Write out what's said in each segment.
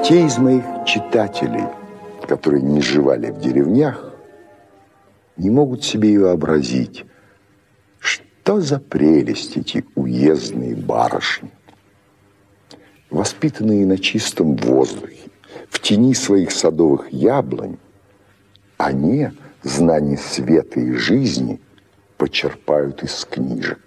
Те из моих читателей, которые не жевали в деревнях, не могут себе и вообразить, что за прелесть эти уездные барышни. Воспитанные на чистом воздухе, в тени своих садовых яблонь, они знания света и жизни почерпают из книжек.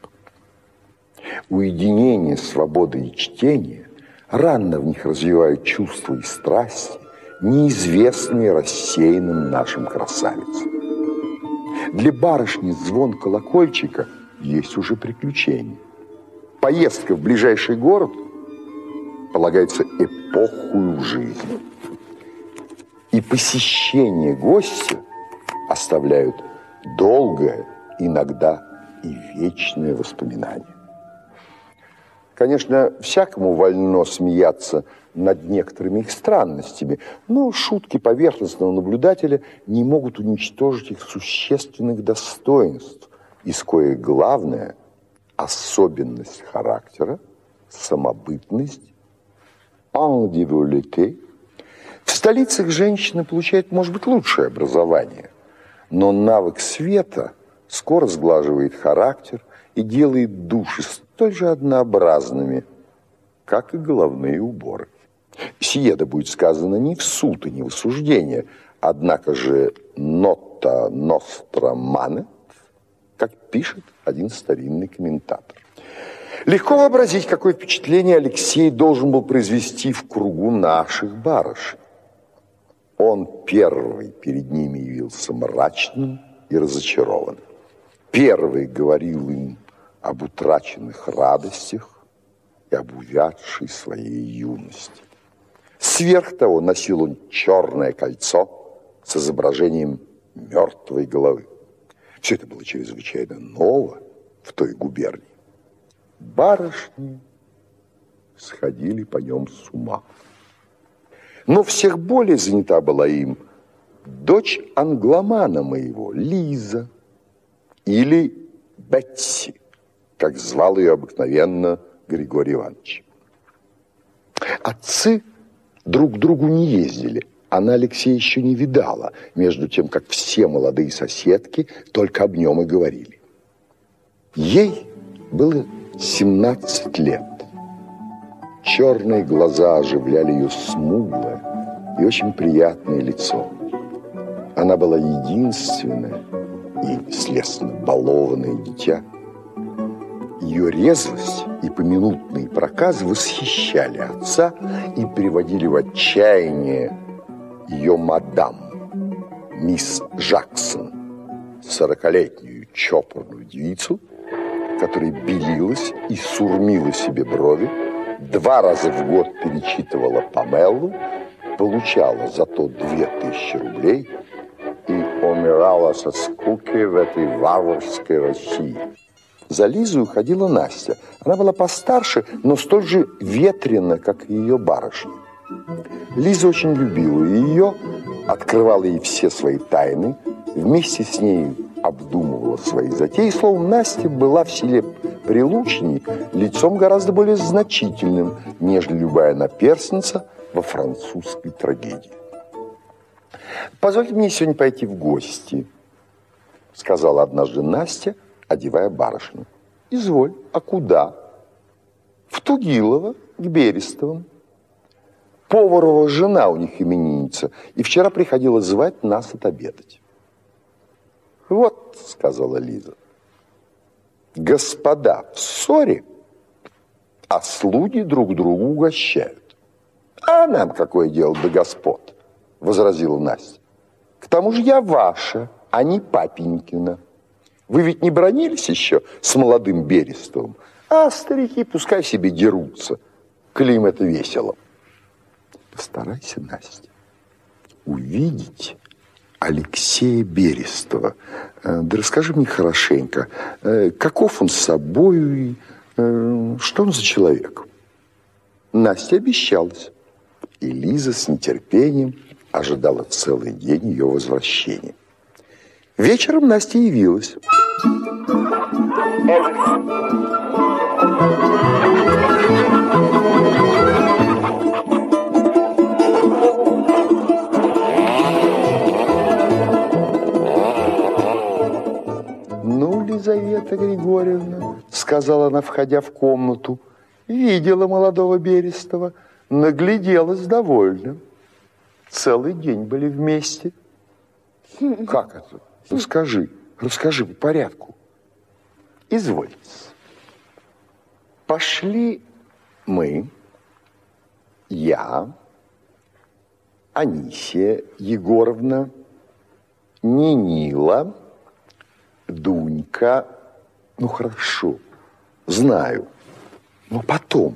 Уединение, свобода и чтение рано в них развивают чувства и страсти, неизвестные рассеянным нашим красавицам. Для барышни звон колокольчика есть уже приключение. Поездка в ближайший город полагается эпохою в жизни. И посещение гостя оставляют долгое, иногда и вечное воспоминание. Конечно, всякому вольно смеяться над некоторыми их странностями, но шутки поверхностного наблюдателя не могут уничтожить их существенных достоинств, из коих главное – особенность характера, самобытность, индивидуалите. В столицах женщина получает, может быть, лучшее образование, но навык света скоро сглаживает характер и делает души столь же однообразными, как и головные уборы. Сие да будет сказано не в суд и не в осуждение, однако же нота ностра манет, как пишет один старинный комментатор. Легко вообразить, какое впечатление Алексей должен был произвести в кругу наших барышень. Он первый перед ними явился мрачным и разочарованным. Первый говорил им об утраченных радостях и об увядшей своей юности. Сверх того носил он черное кольцо с изображением мертвой головы. Все это было чрезвычайно ново в той губернии. Барышни сходили по нем с ума. Но всех более занята была им дочь англомана моего, Лиза, или Бетси, как звал ее обыкновенно Григорий Иванович. Отцы друг к другу не ездили. Она Алексея еще не видала, между тем, как все молодые соседки только об нем и говорили. Ей было 17 лет. Черные глаза оживляли ее смуглое и очень приятное лицо. Она была единственное и, следственно, балованное дитя. Ее резвость и поминутные проказы восхищали отца и приводили в отчаяние ее мадам, мисс Жаксон, 40-летнюю чопорную девицу, которая белилась и сурмила себе брови, 2 раза в год перечитывала Памелу, получала зато 2000 рублей и умирала со скуки в этой варварской России. За Лизой уходила Настя. Она была постарше, но столь же ветрена, как и ее барышня. Лиза очень любила ее, открывала ей все свои тайны, вместе с ней обдумывала свои затеи. Словом, Настя была в селе Прилучине лицом гораздо более значительным, нежели любая наперсница во французской трагедии. «Позвольте мне сегодня пойти в гости», — сказала однажды Настя, одевая барышню. «Изволь. А куда?» «В Тугилово, к Берестовым. Поварова жена у них именинница, и вчера приходила звать нас отобедать». «Вот», — сказала Лиза, — «господа в ссоре, а слуги друг другу угощают». «А нам какое дело до господ?» — возразила Настя. «К тому же я ваша, а не папенькина. Вы ведь не бранились еще с молодым Берестовым, а старики пускай себе дерутся, коли им это весело». Постарайся, Настя, увидеть Алексея Берестова. Да расскажи мне хорошенько, каков он с собою и что он за человек. Настя обещалась, и Лиза с нетерпением ожидала целый день ее возвращения. Вечером Настя явилась. Григорьевна, сказала она, входя в комнату, видела молодого Берестова, нагляделась довольно. Целый день были вместе. Как это? Расскажи по порядку. Извольте. Пошли мы, я, Анисия Егоровна, Нинила, Дунька. Ну, хорошо, знаю, но потом.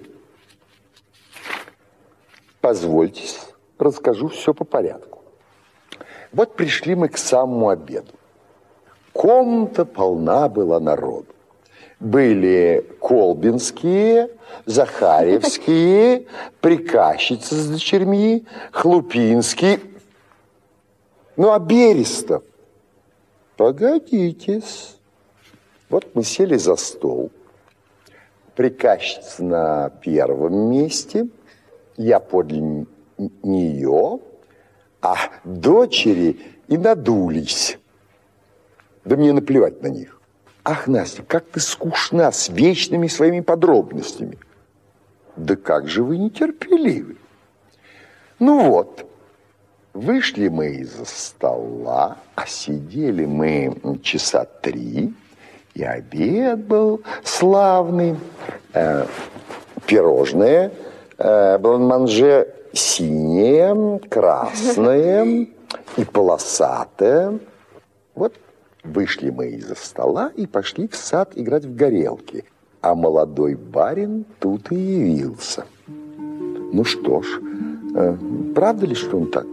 Позвольте, расскажу все по порядку. Вот пришли мы к самому обеду. Комната полна была народу. Были колбинские, захарьевские, приказчицы с дочерьми, хлупинские. Ну, а Берестов? Погодите-с. Вот мы сели за стол. Приказчица на первом месте, я подле нее, а дочери и надулись. Да мне наплевать на них. Ах, Настя, как ты скучна с вечными своими подробностями. Да как же вы нетерпеливы. Ну вот, вышли мы из-за стола, а сидели мы часа 3, и обед был славный. Пирожное, бланманже синее, красное и полосатое. Вот вышли мы из-за стола и пошли в сад играть в горелки. А молодой барин тут и явился. Ну что ж, правда ли, что он так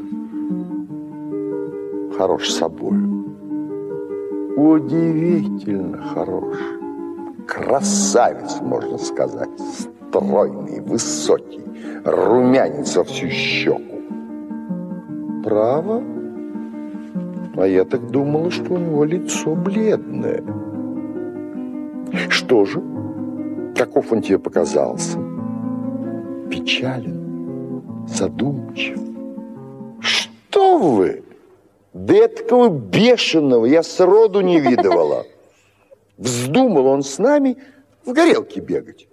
хорош собою? Удивительно хорош. Красавец, можно сказать. Стройный, высокий, румянец во всю щеку. Право? А я так думала, что у него лицо бледное. Что же? Каков он тебе показался? Печален, задумчив. Что вы? Да этакого бешеного я сроду не видывала. Вздумал он с нами в горелке бегать.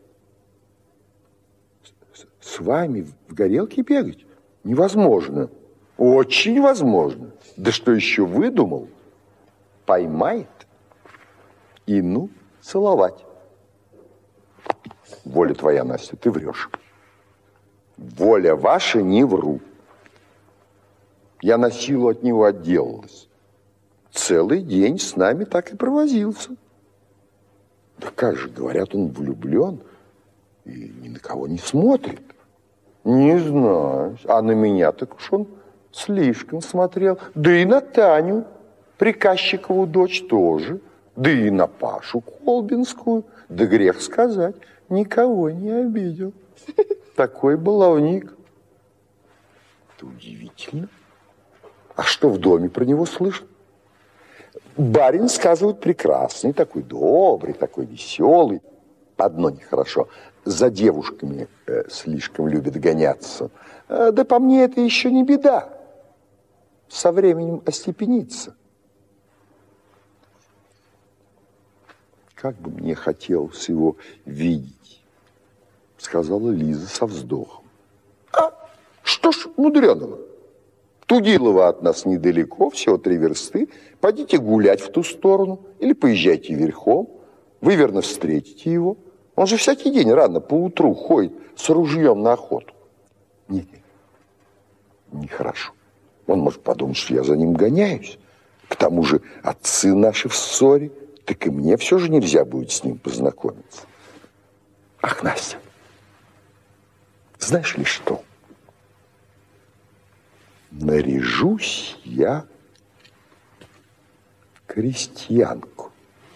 С вами в горелке бегать? Невозможно. Очень возможно. Да что еще выдумал? Поймает и ну целовать. Воля твоя, Настя, ты врешь. Воля ваша, не вру. Я на силу от него отделалась. Целый день с нами так и провозился. Да как же, говорят, он влюблен и ни на кого не смотрит. Не знаю. А на меня так уж он слишком смотрел. Да и на Таню, приказчикову дочь, тоже. Да и на Пашу Колбинскую. Да грех сказать, никого не обидел. Такой баловник. Это удивительно. А что в доме про него слышно? Барин, сказывают, прекрасный, такой добрый, такой веселый. Одно нехорошо. За девушками слишком любит гоняться. Да по мне это еще не беда. Со временем остепенится. Как бы мне хотелось его видеть, сказала Лиза со вздохом. А что ж мудреного? Тудилово от нас недалеко, всего 3 версты. Пойдите гулять в ту сторону или поезжайте верхом. Вы, верно, встретите его. Он же всякий день рано поутру ходит с ружьем на охоту. Нет, нехорошо. Он может подумать, что я за ним гоняюсь. К тому же отцы наши в ссоре, так и мне все же нельзя будет с ним познакомиться. Ах, Настя, знаешь ли что? Наряжусь я крестьянку.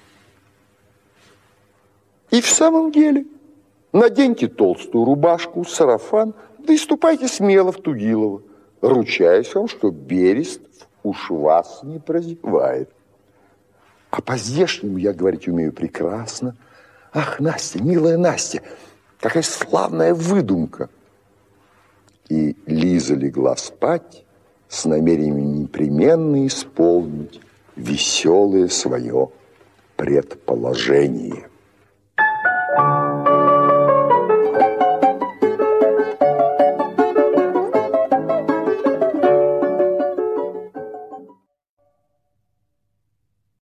И в самом деле, наденьте толстую рубашку, сарафан, да и ступайте смело в Тугилово. Ручаюсь вам, что Берестов уж вас не прозевает. А по-здешнему я говорить умею прекрасно. Ах, Настя, милая Настя, какая славная выдумка. И Лиза легла спать с намерением непременно исполнить веселое свое предположение.